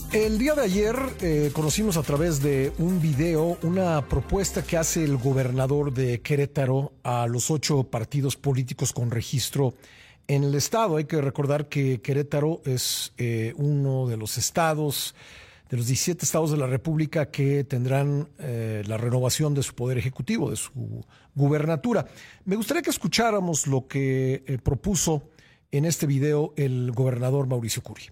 El día de ayer conocimos a través de un video una propuesta que hace el gobernador de Querétaro a los 8 partidos políticos con registro en el estado. Hay que recordar que Querétaro es uno de los estados, de los 17 estados de la República que tendrán la renovación de su poder ejecutivo, de su gubernatura. Me gustaría que escucháramos lo que propuso en este video el gobernador Mauricio Curi.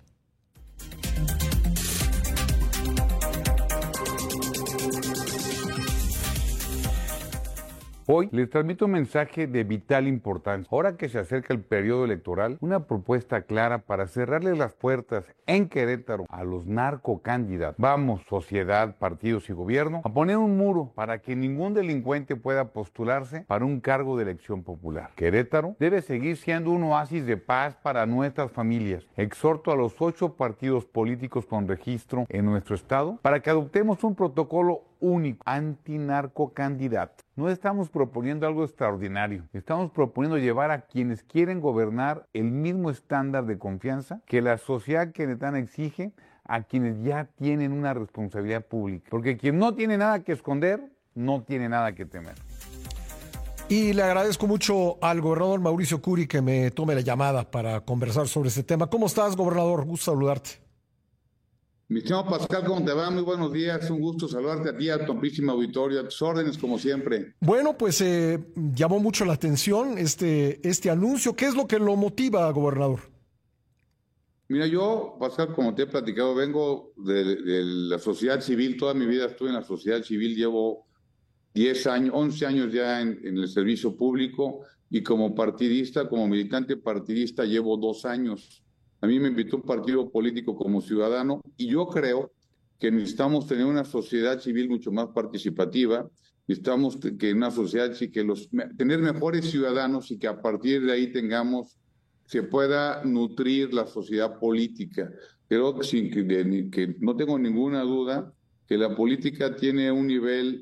Hoy les transmito un mensaje de vital importancia. Ahora que se acerca el periodo electoral, una propuesta clara para cerrarle las puertas en Querétaro a los narcocandidatos. Vamos, sociedad, partidos y gobierno, a poner un muro para que ningún delincuente pueda postularse para un cargo de elección popular. Querétaro debe seguir siendo un oasis de paz para nuestras familias. Exhorto a los 8 partidos políticos con registro en nuestro estado para que adoptemos un protocolo único, antinarcocandidato. No estamos proponiendo algo extraordinario. Estamos proponiendo llevar a quienes quieren gobernar el mismo estándar de confianza que la sociedad queretana exige a quienes ya tienen una responsabilidad pública. Porque quien no tiene nada que esconder, no tiene nada que temer. Y le agradezco mucho al gobernador Mauricio Curi que me tome la llamada para conversar sobre este tema. ¿Cómo estás, gobernador? Gusto saludarte. Mi estimado Pascal, ¿cómo te va? Muy buenos días, un gusto saludarte a ti, a tu amplísima auditorio, a tus órdenes como siempre. Bueno, pues llamó mucho la atención este anuncio. ¿Qué es lo que lo motiva, gobernador? Mira, yo, Pascal, como te he platicado, vengo de la sociedad civil, toda mi vida estuve en la sociedad civil, llevo 10 años, 11 años ya en el servicio público y como partidista, como militante partidista, llevo 2 años. A mí me invitó un partido político como ciudadano y yo creo que necesitamos tener una sociedad civil mucho más participativa, necesitamos que una sociedad tener mejores ciudadanos y que a partir de ahí se pueda nutrir la sociedad política. Creo que no tengo ninguna duda que la política tiene un nivel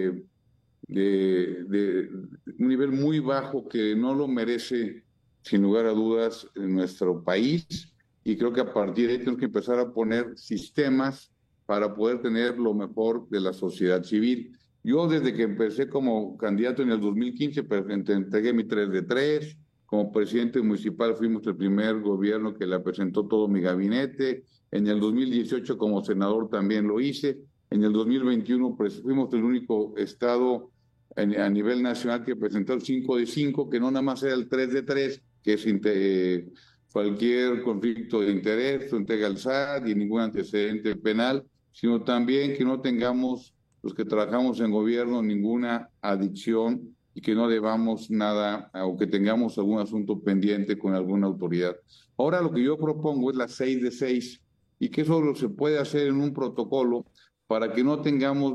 un nivel muy bajo que no lo merece sin lugar a dudas, en nuestro país, y creo que a partir de ahí tenemos que empezar a poner sistemas para poder tener lo mejor de la sociedad civil. Yo desde que empecé como candidato en el 2015, entregué mi 3 de 3, como presidente municipal fuimos el primer gobierno que la presentó todo mi gabinete, en el 2018 como senador también lo hice, en el 2021 fuimos el único estado a nivel nacional que presentó el 5 de 5, que no nada más era el 3 de 3, que es cualquier conflicto de interés, entrega al SAT y ningún antecedente penal, sino también que no tengamos, los que trabajamos en gobierno, ninguna adicción y que no debamos nada o que tengamos algún asunto pendiente con alguna autoridad. Ahora lo que yo propongo es la 6 de 6 y que eso se puede hacer en un protocolo para que no tengamos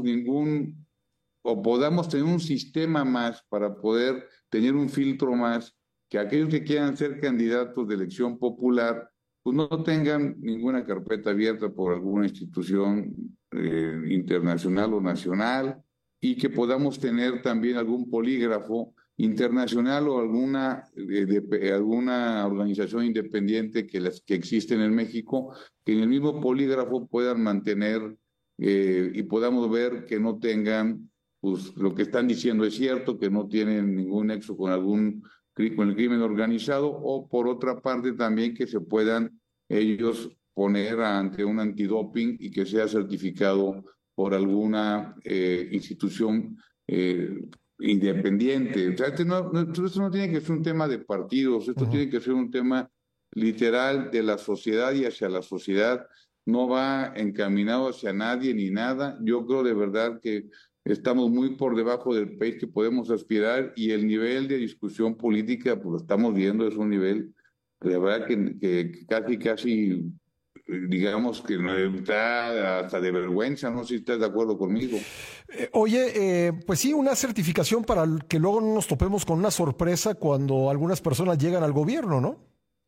o podamos tener un sistema más para poder tener un filtro más, que aquellos que quieran ser candidatos de elección popular, pues no tengan ninguna carpeta abierta por alguna institución internacional o nacional, y que podamos tener también algún polígrafo internacional o alguna organización independiente que existen en México, que en el mismo polígrafo puedan mantener y podamos ver que no tengan, pues lo que están diciendo es cierto, que no tienen ningún nexo con el crimen organizado, o por otra parte también que se puedan ellos poner ante un antidoping y que sea certificado por alguna institución independiente. O sea, esto no tiene que ser un tema de partidos, esto tiene que ser un tema literal de la sociedad y hacia la sociedad. No va encaminado hacia nadie ni nada. Yo creo de verdad que estamos muy por debajo del país que podemos aspirar, y el nivel de discusión política, pues lo estamos viendo, es un nivel, de verdad, que casi, digamos que está hasta de vergüenza. No sé si estás de acuerdo conmigo. Oye, pues sí, una certificación para que luego no nos topemos con una sorpresa cuando algunas personas llegan al gobierno, ¿no?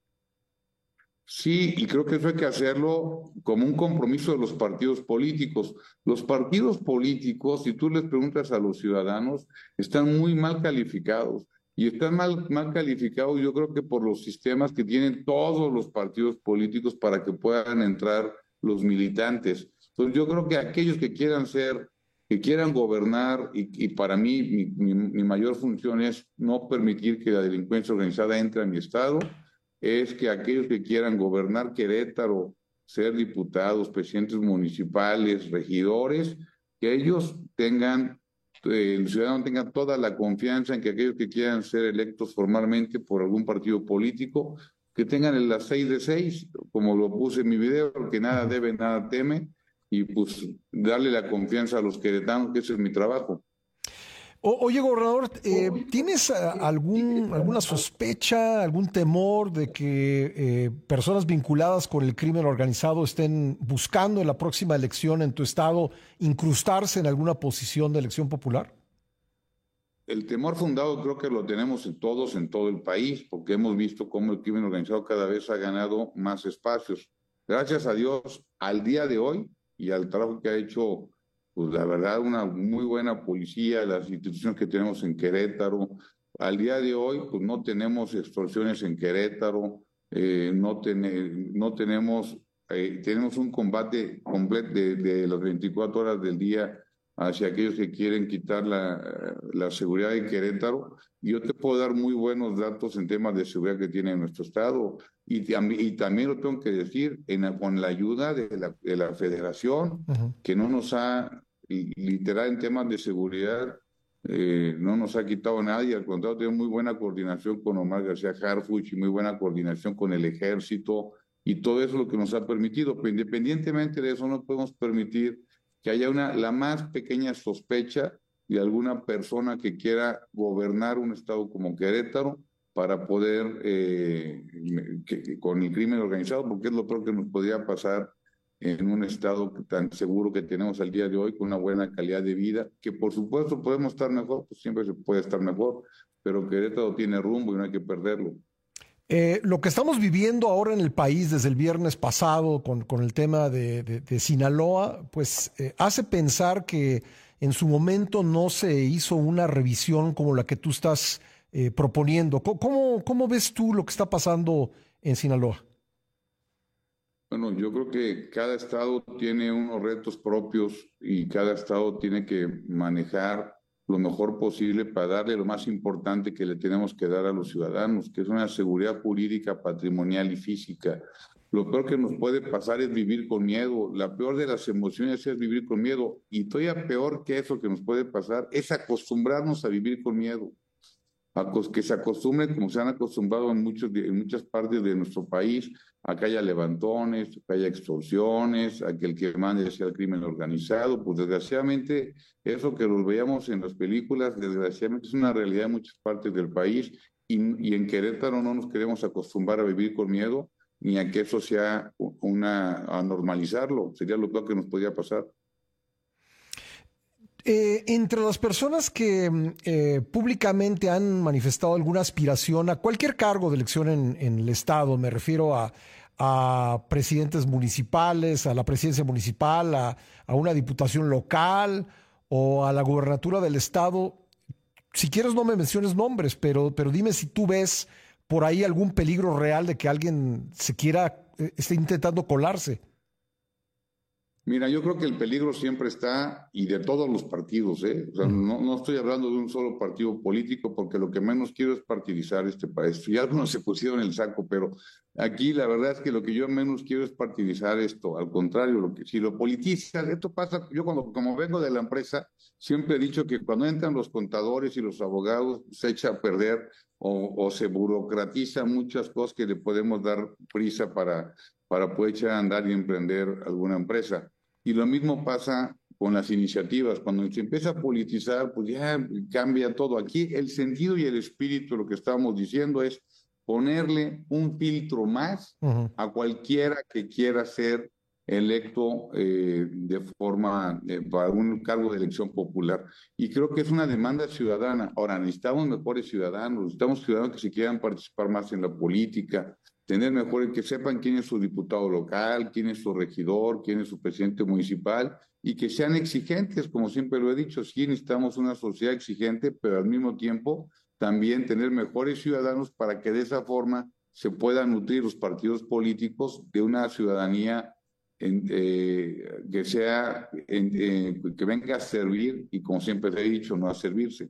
Sí, y creo que eso hay que hacerlo como un compromiso de los partidos políticos. Los partidos políticos, si tú les preguntas a los ciudadanos, están muy mal calificados. Y están mal calificados, yo creo que por los sistemas que tienen todos los partidos políticos para que puedan entrar los militantes. Entonces yo creo que aquellos que quieran gobernar, y para mí mi mayor función es no permitir que la delincuencia organizada entre a mi estado, es que aquellos que quieran gobernar Querétaro, ser diputados, presidentes municipales, regidores, que ellos tengan, el ciudadano tenga toda la confianza en que aquellos que quieran ser electos formalmente por algún partido político, que tengan las 6 de 6, como lo puse en mi video, que nada debe, nada teme, y pues darle la confianza a los queretanos, que ese es mi trabajo. Oye, gobernador, ¿tienes alguna sospecha, algún temor de que personas vinculadas con el crimen organizado estén buscando en la próxima elección en tu estado incrustarse en alguna posición de elección popular? El temor fundado creo que lo tenemos todos en todo el país, porque hemos visto cómo el crimen organizado cada vez ha ganado más espacios. Gracias a Dios, al día de hoy y al trabajo que ha hecho, pues la verdad, una muy buena policía, las instituciones que tenemos en Querétaro, al día de hoy, pues no tenemos extorsiones en Querétaro, no tenemos, tenemos un combate completo de las 24 horas del día hacia aquellos que quieren quitar la seguridad de Querétaro. Yo te puedo dar muy buenos datos en temas de seguridad que tiene nuestro estado, y también lo tengo que decir, con la ayuda de la federación, que no nos ha, literal en temas de seguridad, no nos ha quitado nadie, al contrario, tenemos muy buena coordinación con Omar García Harfuch y muy buena coordinación con el ejército, y todo eso es lo que nos ha permitido, pero independientemente de eso no podemos permitir que haya la más pequeña sospecha de alguna persona que quiera gobernar un estado como Querétaro para poder, con el crimen organizado, porque es lo peor que nos podría pasar en un estado tan seguro que tenemos al día de hoy, con una buena calidad de vida, que por supuesto podemos estar mejor, pues siempre se puede estar mejor, pero Querétaro tiene rumbo y no hay que perderlo. Lo que estamos viviendo ahora en el país desde el viernes pasado con el tema de Sinaloa, pues hace pensar que en su momento no se hizo una revisión como la que tú estás proponiendo. ¿Cómo ves tú lo que está pasando en Sinaloa? Bueno, yo creo que cada estado tiene unos retos propios y cada estado tiene que manejar lo mejor posible para darle lo más importante que le tenemos que dar a los ciudadanos, que es una seguridad jurídica, patrimonial y física. Lo peor que nos puede pasar es vivir con miedo. La peor de las emociones es vivir con miedo. Y todavía peor que eso que nos puede pasar es acostumbrarnos a vivir con miedo. Que se acostumbren, como se han acostumbrado en muchas partes de nuestro país, a que haya levantones, a que haya extorsiones, a que el que mande sea el crimen organizado. Pues desgraciadamente, eso que los veíamos en las películas, desgraciadamente es una realidad en muchas partes del país, y en Querétaro no nos queremos acostumbrar a vivir con miedo, ni a que eso sea a normalizarlo. Sería lo peor que nos podría pasar. Entre las personas que públicamente han manifestado alguna aspiración a cualquier cargo de elección en el Estado, me refiero a presidentes municipales, a la presidencia municipal, a una diputación local o a la gubernatura del Estado, si quieres no me menciones nombres, pero dime si tú ves por ahí algún peligro real de que alguien esté intentando colarse. Mira, yo creo que el peligro siempre está, y de todos los partidos, ¿eh? O sea, no estoy hablando de un solo partido político, porque lo que menos quiero es partidizar este país. Y algunos se pusieron el saco, pero aquí la verdad es que lo que yo menos quiero es partidizar esto. Al contrario, si lo politizas, esto pasa. Yo como vengo de la empresa, siempre he dicho que cuando entran los contadores y los abogados, se echa a perder o se burocratiza muchas cosas que le podemos dar prisa para poder echar a andar y emprender alguna empresa. Y lo mismo pasa con las iniciativas. Cuando se empieza a politizar, pues ya cambia todo. Aquí el sentido y el espíritu, lo que estamos diciendo es ponerle un filtro más a cualquiera que quiera ser electo de forma para un cargo de elección popular. Y creo que es una demanda ciudadana. Ahora, necesitamos mejores ciudadanos, necesitamos ciudadanos que se quieran participar más en la política, tener mejores, que sepan quién es su diputado local, quién es su regidor, quién es su presidente municipal, y que sean exigentes, como siempre lo he dicho. Sí necesitamos una sociedad exigente, pero al mismo tiempo también tener mejores ciudadanos para que de esa forma se puedan nutrir los partidos políticos de una ciudadanía que sea, que venga a servir y, como siempre he dicho, no a servirse.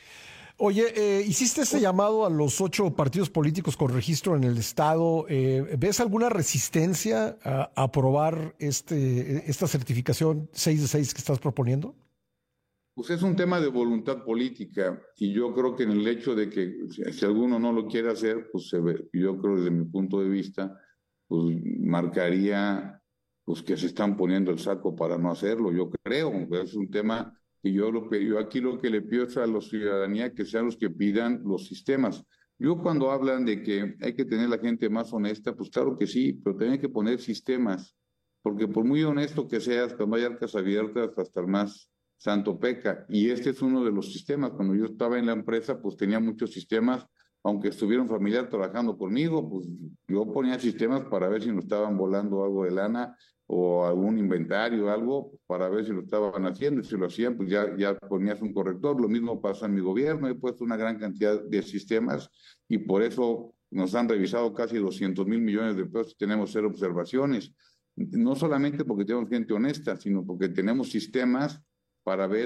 Oye, hiciste ese llamado a los 8 partidos políticos con registro en el estado. ¿Ves alguna resistencia a aprobar esta certificación 6 de 6 que estás proponiendo? Pues es un tema de voluntad política y yo creo que en el hecho de que si alguno no lo quiere hacer, pues yo creo desde mi punto de vista, pues marcaría pues que se están poniendo el saco para no hacerlo. Yo creo, es un tema que yo aquí lo que le pido es a la ciudadanía que sean los que pidan los sistemas. Yo cuando hablan de que hay que tener la gente más honesta, pues claro que sí, pero también hay que poner sistemas, porque por muy honesto que seas, cuando hay arcas abiertas, hasta el más santo peca. Y este es uno de los sistemas. Cuando yo estaba en la empresa, pues tenía muchos sistemas, aunque estuviera un familiar trabajando conmigo, pues yo ponía sistemas para ver si nos estaban volando algo de lana o algún inventario, algo, para ver si lo estaban haciendo. Y si lo hacían, pues ya ponías un corrector. Lo mismo pasa en mi gobierno. He puesto una gran cantidad de sistemas y por eso nos han revisado casi 200,000 millones de pesos y tenemos 0 observaciones. No solamente porque tenemos gente honesta, sino porque tenemos sistemas para ver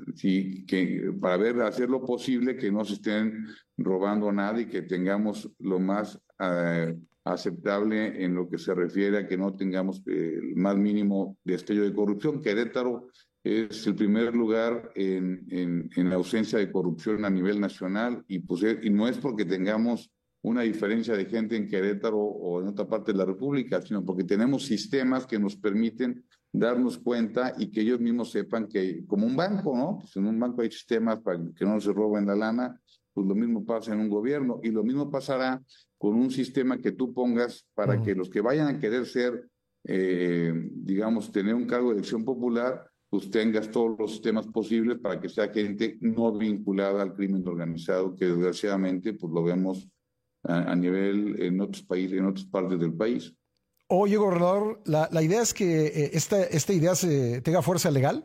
para ver, hacer lo posible que no se estén robando nada y que tengamos lo más aceptable en lo que se refiere a que no tengamos el más mínimo destello de corrupción. Querétaro es el primer lugar en la ausencia de corrupción a nivel nacional y no es porque tengamos una diferencia de gente en Querétaro o en otra parte de la República, sino porque tenemos sistemas que nos permiten darnos cuenta y que ellos mismos sepan que, como un banco, ¿no? Pues en un banco hay sistemas para que no se roben la lana, pues lo mismo pasa en un gobierno y lo mismo pasará con un sistema que tú pongas para que los que vayan a querer ser, digamos, tener un cargo de elección popular, pues tengas todos los sistemas posibles para que sea gente no vinculada al crimen organizado, que desgraciadamente pues lo vemos a nivel en otros países, en otras partes del país. Oye, gobernador, la idea es que esta idea tenga fuerza legal.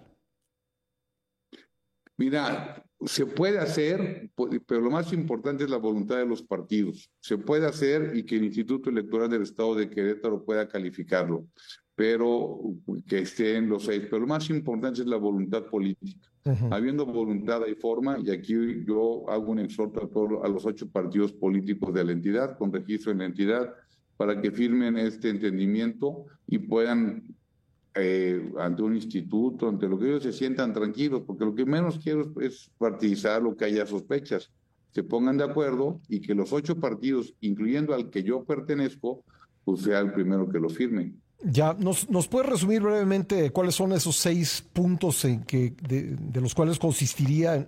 Mira, se puede hacer, pero lo más importante es la voluntad de los partidos. Se puede hacer y que el Instituto Electoral del Estado de Querétaro pueda calificarlo, pero que esté en los 6. Pero lo más importante es la voluntad política. Habiendo voluntad hay forma, y aquí yo hago un exhorto a los 8 partidos políticos de la entidad, con registro en la entidad, para que firmen este entendimiento y puedan, ante un instituto, ante lo que ellos se sientan tranquilos, porque lo que menos quiero es partidizar lo que haya sospechas. Se pongan de acuerdo y que los 8 partidos, incluyendo al que yo pertenezco, pues sea el primero que lo firmen. Ya, ¿nos puedes resumir brevemente cuáles son esos 6 puntos de los cuales consistiría,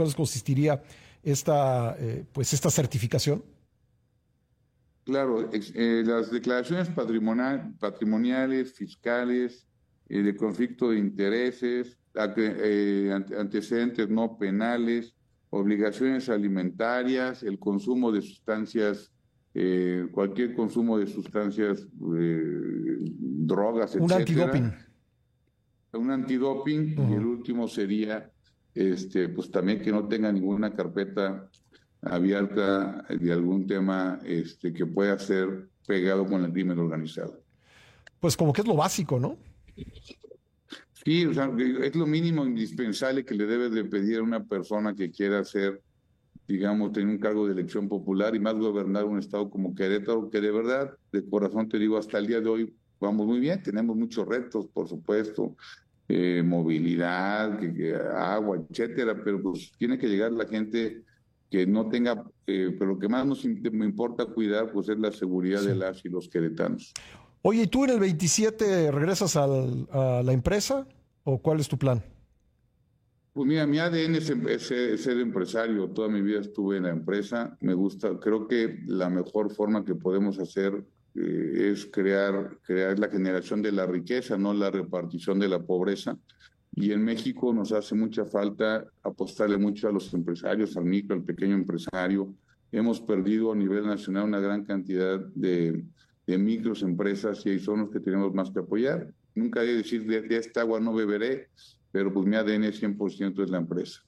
esta certificación? Claro, las declaraciones patrimoniales, fiscales, de conflicto de intereses, antecedentes no penales, obligaciones alimentarias, el consumo de sustancias, cualquier consumo de sustancias, drogas, Un etcétera. antidoping. Un antidoping, y el último sería, pues también que no tenga ninguna carpeta abierta de algún tema que pueda ser pegado con el crimen organizado. Pues como que es lo básico, ¿no? Sí, o sea, es lo mínimo indispensable que le debes de pedir a una persona que quiera hacer, digamos, tener un cargo de elección popular y más gobernar un estado como Querétaro, que de verdad, de corazón te digo, hasta el día de hoy vamos muy bien, tenemos muchos retos, por supuesto, movilidad, agua, etcétera, pero pues tiene que llegar la gente que no tenga, pero lo que más me importa cuidar pues es la seguridad de las y los queretanos. Oye, ¿y tú en el 27 regresas a la empresa o cuál es tu plan? Pues mira, mi ADN es ser empresario. Toda mi vida estuve en la empresa. Me gusta, creo que la mejor forma que podemos hacer es crear la generación de la riqueza, no la repartición de la pobreza. Y en México nos hace mucha falta apostarle mucho a los empresarios, al micro, al pequeño empresario. Hemos perdido a nivel nacional una gran cantidad de micros empresas y son los que tenemos más que apoyar. Nunca he de decir de esta agua no beberé, pero pues mi ADN 100% es la empresa.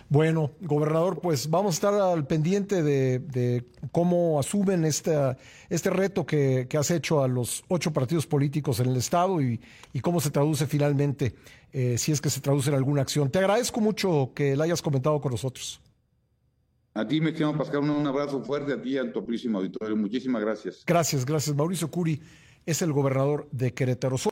Bueno, gobernador, pues vamos a estar al pendiente de cómo asumen este reto que has hecho a los 8 partidos políticos en el estado y cómo se traduce finalmente, si es que se traduce en alguna acción. Te agradezco mucho que la hayas comentado con nosotros. A ti, me llamo Pascal, un abrazo fuerte a ti y a tu amplísimo auditorio. Muchísimas gracias. Gracias. Mauricio Curi es el gobernador de Querétaro.